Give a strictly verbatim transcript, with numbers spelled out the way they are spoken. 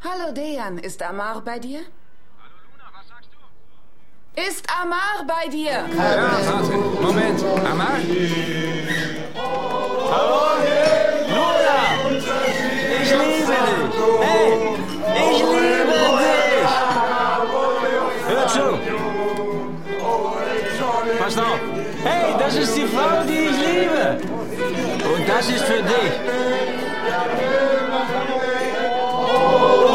Hallo Dejan, ist Amar bei dir? Hallo Luna, was sagst du? Ist Amar bei dir? Ja, warte. Moment. Amar? Hallo? Luna! Ich liebe dich! Hey! Ich liebe dich! Hör zu! Pass auf! Hey, das ist die Frau, die ich liebe! Und das ist für dich!